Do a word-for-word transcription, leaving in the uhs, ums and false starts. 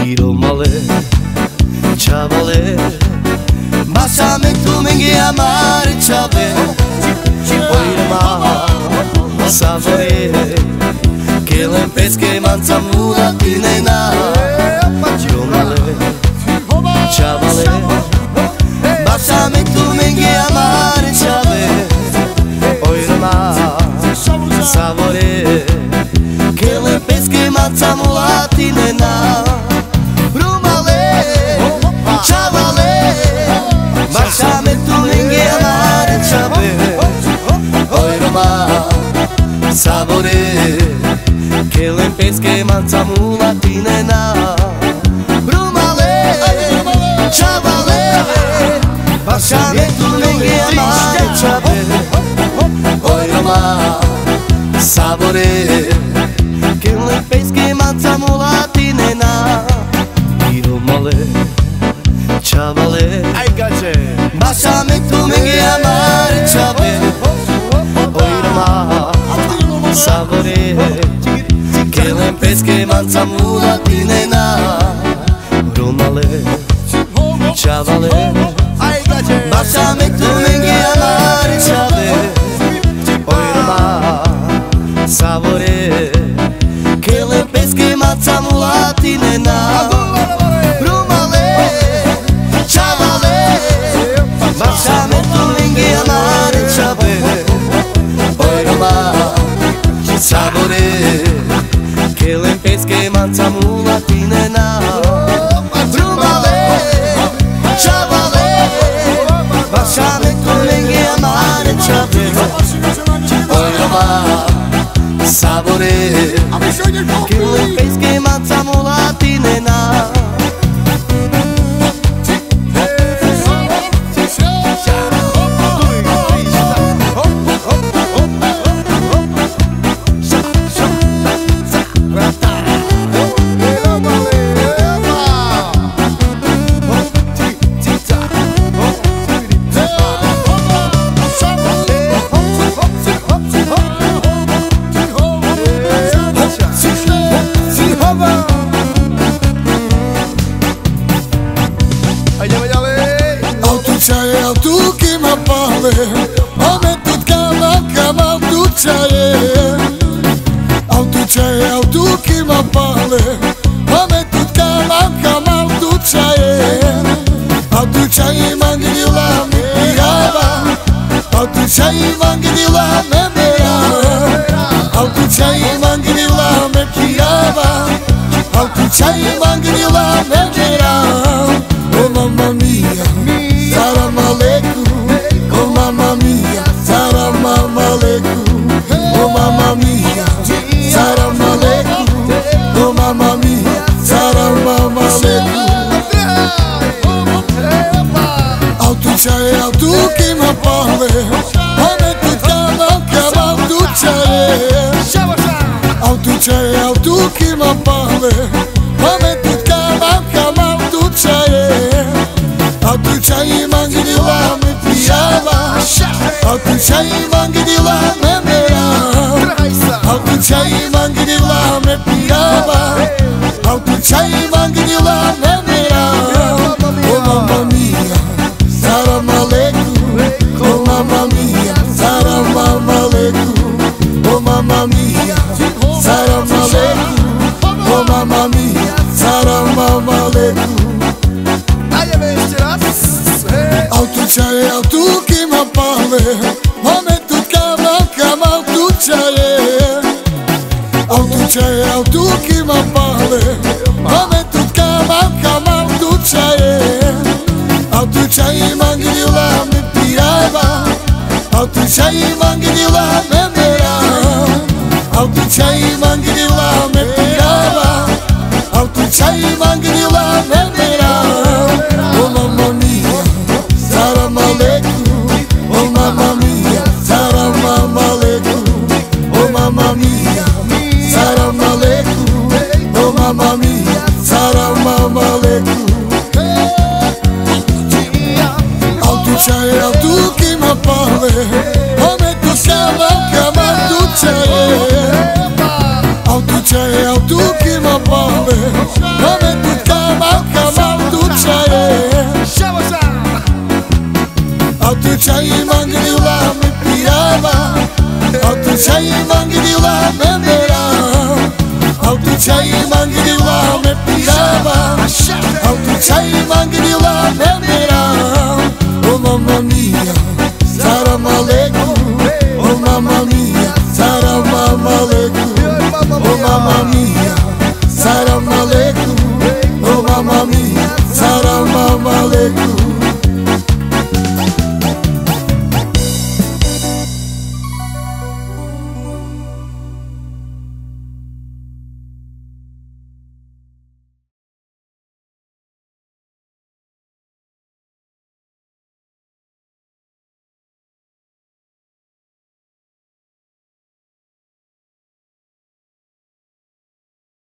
Tiro male, chavale, básame tu mengue amare chave, oire ma, savore, che l'empesche manza mula tinena. Tiro male, chavale, básame tu mengue amare chave, oire ma, savore, che l'empesche manza mula tinena. Básame tu mengue amare chave, oire ma, savore, che l'empesche manza mula tinena. Brumale, chavale, básame tu mengue amare chave, oire ma, savore, che l'empesche manza mula tinena. Tiro male, chavale, básame tu mengue amare chave, oire ma, savore, che l'empesche manza mula tinena. Brumale, chavale, básame tu mengue amare chave, oire ma, savore, che l'empesche manza mula tinena. Básame tu mengue amare chave, oire ma, savore, che l'empesche manza mula tinena. Brumale, chavale, básame tu mengue amare chave, oire ma, savore, che l'empesche manza mula tinena. Ome tut kamal, kamal tut chaye. Au tu chaye, au tu ki ma pale. Ome tut kamal, kamal tut chaye. Au tu chaye mangila me pirava. Au tu chaye mangila me meava. Au tu chaye mangila me pirava. Au tu chaye mangila me meava. Oh mamma mia, salam aleikum. Oh mamma mia, salam aleikum. Oh mamma mia, salam aleikum. Oh mamma mia, salam aleikum. Au tu chaye, au tu ki ma pale. Ome tu kamal, kamal tu chaye. Au tu chaye, au tu ki ma pale. Ome tu kamal, kamal tu chaye. Au tu chaye mangila me pirava. Au tu chaye mangila me meava. Au tu chaye mangila me pirava. Au tu chaye mangila me meava. Oh mamma mia, salam aleikum. Oh mamma mia, salam aleikum. Oh mamma mia, salam aleikum. Oh mamma mia, salam aleikum. Au tu chaye, au tu ki ma pale. Ome tut kamal, kamal tut chaye. Au tu chaye, au tu ki ma pale. Ome tut kamal, kamal tut chaye. Au tu chaye mangila me pirava. Au tu chaye mangila me meava. Au tu chaye mangila me pirava. Au tu chaye mangila me meava. Oh mamma mia, salam aleikum. Oh mamma mia, salam aleikum. Oh mamma mia, salam aleikum. Oh mamma mia, salam aleikum. Au tu chaye, au tu ki ma pale. Ome tu kamal, kamal tu chaye. Au tu chaye, au tu ki ma pale. Ome tu kamal. c'hai manchi di là me pirava, altri c'hai manchi di là me mirava. Oh mamma mia,